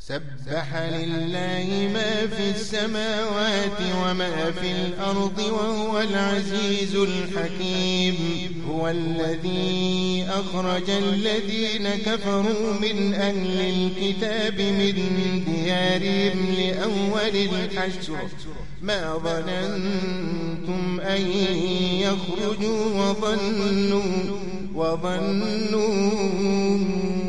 سبح لله ما في السماوات وما في الأرض وهو العزيز الحكيم. هو الذي أخرج الذين كفروا من أهل الكتاب من ديارهم لأول الحشر ما ظننتم أن يخرجوا وظنوا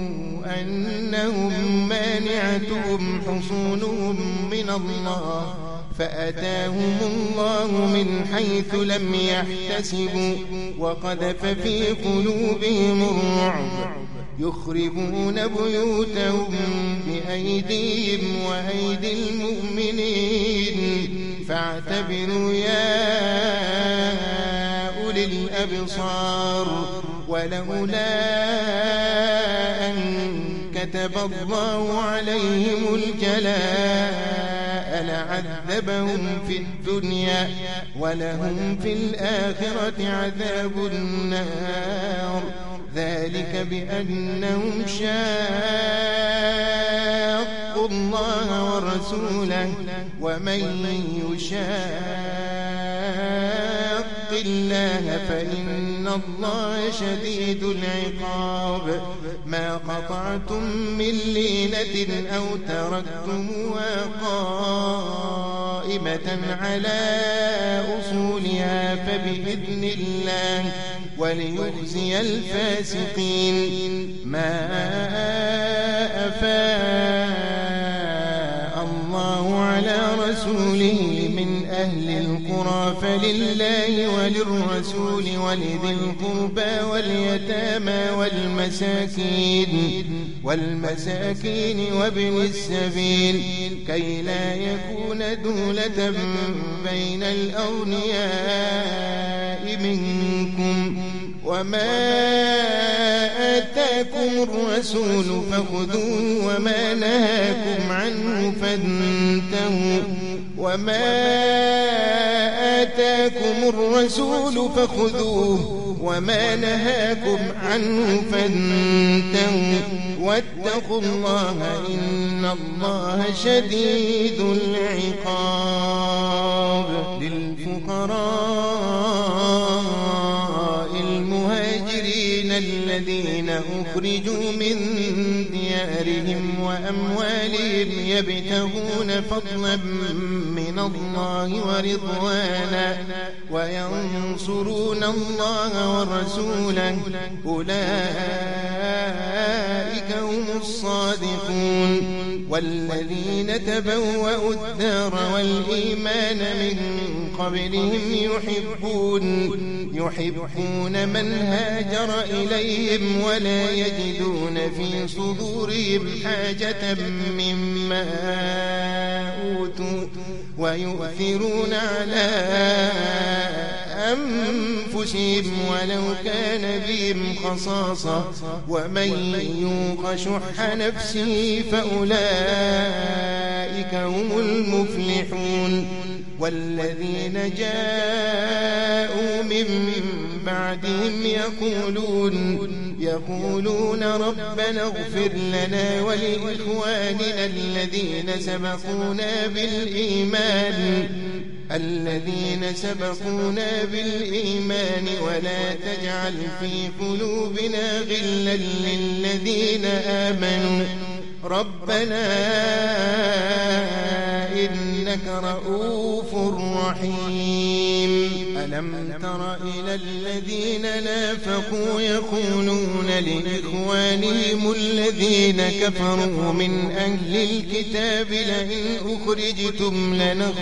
أنهم مانعتهم حصونهم من الله فأتاهم الله من حيث لم يحتسبوا وقذف في قلوبهم الرعب يخربون بيوتهم بأيديهم وأيدي المؤمنين فاعتبروا يا أولي الأبصار. ولولا أن كتب الله عليهم الجلاء لعذبهم في الدنيا ولهم في الآخرة عذاب النار ذلك بأنهم شاقوا الله ورسوله ومن يشاق الله فإن الله شديد العقاب. ما قطعتم من لينة أو تركتموها قائمة على أصولها فبإذن الله وليخزي الفاسقين. ما أفاء الله على رسوله من أهل القرى فلله وللرسول ولذي القربى واليتامى والمساكين وابن السبيل كي لا يكون دولة بين الأغنياء منكم. وما آتاكم الرسول فخذوه وما نهاكم عنه فانتهوا وما نهاكم عنه فانتهوا واتقوا الله إن الله شديد العقاب. للفقراء المهاجرين الذين أخرجوا من ديارهم وأموالهم يبتغون فضلا من الله ورضوانا وينصرون الله ورسوله أولئك هم الصادقون. والذين تبوأوا الدار والإيمان من قبلهم يحبون من هاجر إليهم ولا يجدون في صدورهم حاجة مما أوتوا ويؤثرون على أنفسهم ولو كان بهم خصاصة ومن يوق شح نفسه فأولئك هم المفلحون. والذين جاءوا من بعدهم يقولون ربنا اغفر لنا ولإخواننا الذين سبقونا بالإيمان ولا تجعل في قلوبنا غلا للذين آمنوا ربنا إنك رؤوف رحيم. ألم تر إلى الذين نافقوا يقولون لإخوانهم الذين كفروا من أهل الكتاب لئن أخرجتم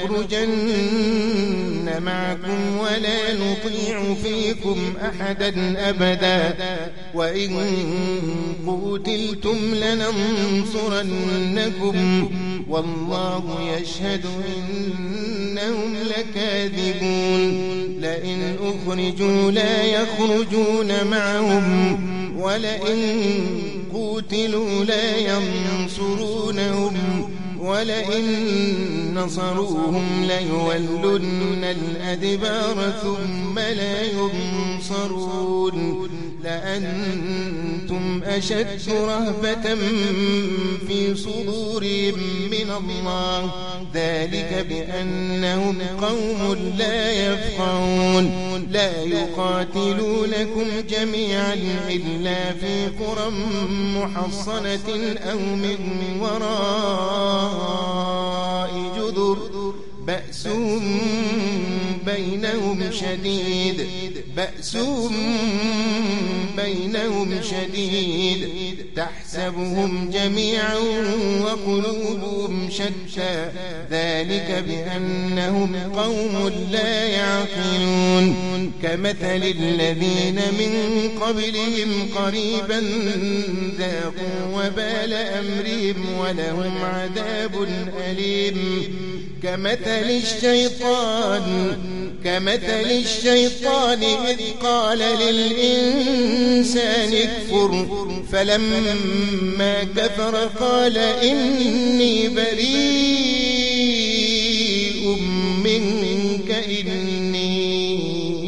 لنخرجن معكم ولا نطيع فيكم أحدا أبدا وإن قتلتم لننصرنكم والله يشهد إنهم لكاذبون. لئن أخرجوا لا يخرجون معهم ولئن قتلوا لا ينصرونهم ولئن نصروهم ليولن الأدبار ثم لا ينصرون. لأنتم أشد رهبة في صدورهم من الله ذلك بأنهم قوم لا يفقهون لا يقاتلونكم جميعا إلا في قرى محصنة أو من وراء جدر بأسهم بينهم شديد تحسبهم جميعا وقلوبهم شتى ذلك بأنهم قوم لا يعقلون كمثل الذين من قبلهم قريبا ذاقوا وبال أمرهم ولهم عذاب أليم كمثل الشيطان إذ قال للإنسان اكفر فلما كفر قال إني بريء منك إني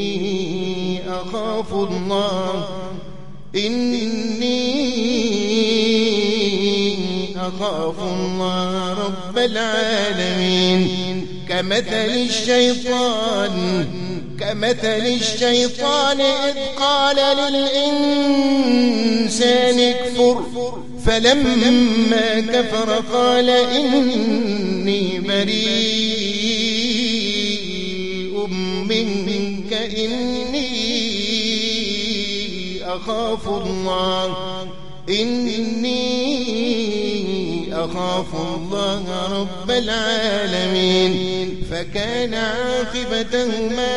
أخاف الله رب العالمين كمثل الشيطان إذ قال للإنسان اكفر فلما كفر قال إني بريء منك إني أخاف الله رب العالمين فكان عاقبتهما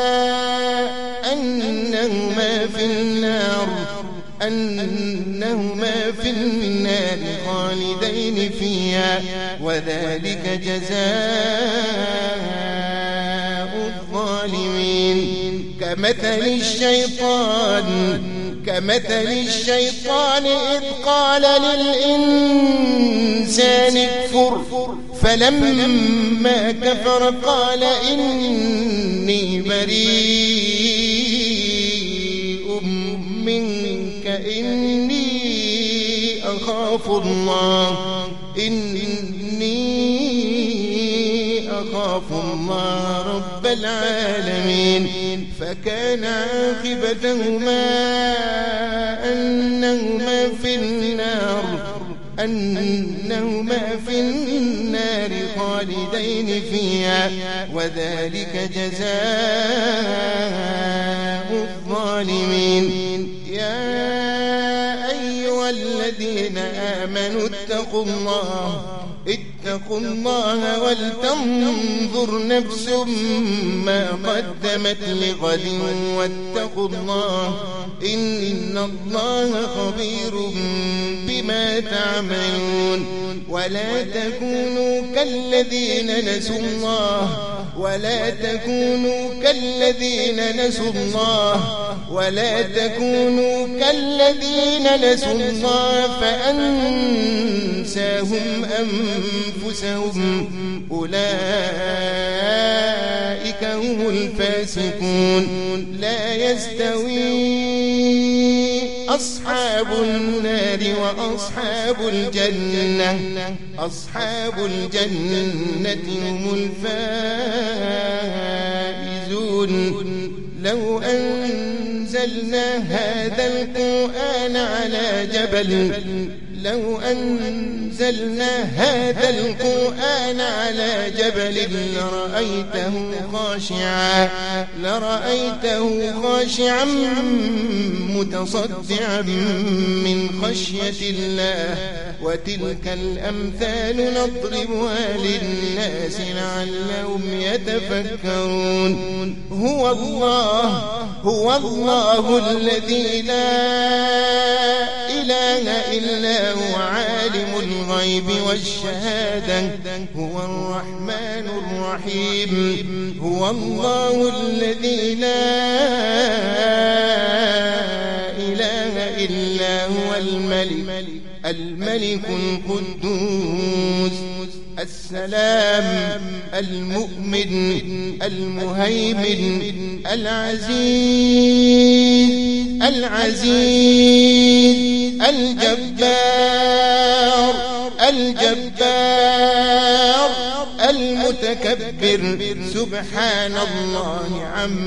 أنهما في النار خالدين فيها وذلك جزاء الظالمين كمثل الشيطان إذ قال للإنسان اكفر فلما كفر قال إني بريء منك إني أخاف الله رب العالمين فكان عاقبتهما أنهما في النار خالدين فيها وذلك جزاء الظالمين يا أيها الذين آمنوا اتقوا الله ولتنظر نفس ما قدمت لغد واتقوا الله إن الله خبير بما تعملون ولا تكونوا كالذين نسوا الله فأنساهم أنفسهم أولئك هم الفاسقون لا يستوي أصحاب النار وأصحاب الجنة هم الفائزون لو أنزلنا هذا القرآن على جبل لرأيته خاشعا متصدعا من خشية الله وتلك الأمثال نضربها للناس لعلهم يتفكرون هو الله الذي لا إله إلا هو عالم الغيب والشهادة هو الرحمن الرحيم هو الله الذي لا إله إلا هو الملك القدوس السلام المؤمن المهيمن العزيز العزيز الجبار المتكبر سبحان الله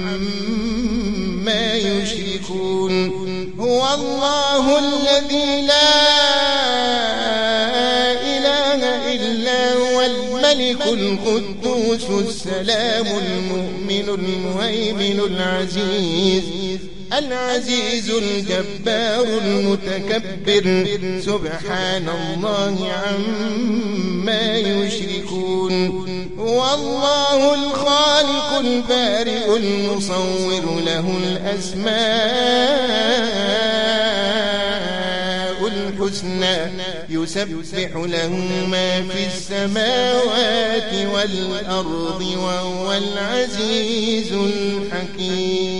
عما يشركون هو الله الذي لا إله إلا هو الملك القدوس السلام المؤمن المهيمن العزيز الجبار المتكبر سبحان الله عما يشركون هو الله الخالق البارئ المصور له الأسماء الحسنى يسبح له ما في السماوات والأرض وهو العزيز الحكيم.